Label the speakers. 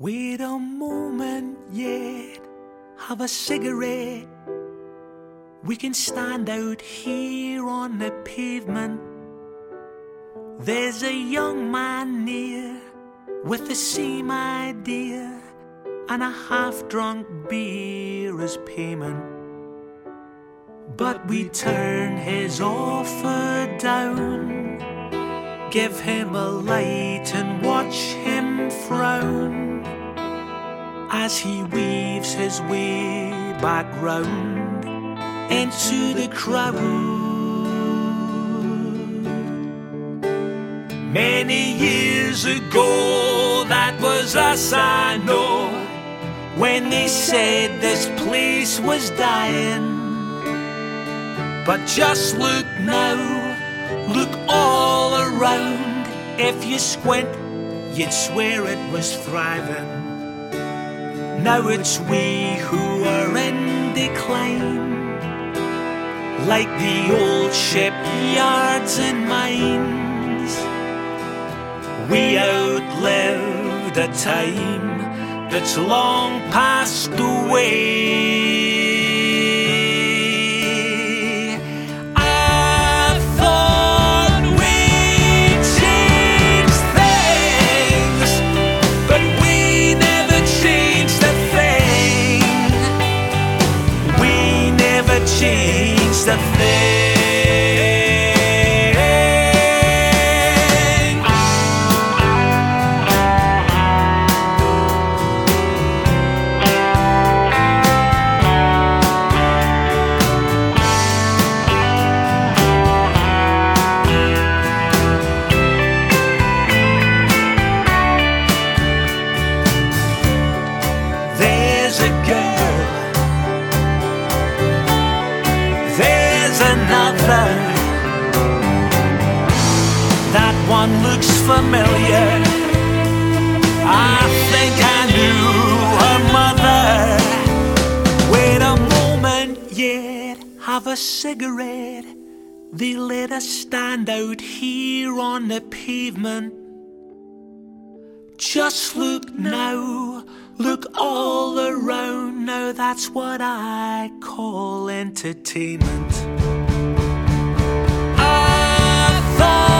Speaker 1: Wait a moment yet, have a cigarette. We can stand out here on the pavement. There's a young man near with the same idea, and a half-drunk beer as payment. But we turn his offer down, give him a light and watch him frown as he weaves his way back round into the crowd. Many years ago, that was us, I know, when they said this place was dying. But just look now, look all around. If you squint, you'd swear it was thriving. Now it's we who are in decline, like the old shipyards and mines. We outlived a time that's long passed away. I thought we'd change things, but we never changed a thing. We never changed a thing. Another, that one looks familiar. I think I knew her mother. Wait a moment yet, have a cigarette. They let us stand out here on the pavement. Just look now, look all around. Now that's what I call entertainment. I thought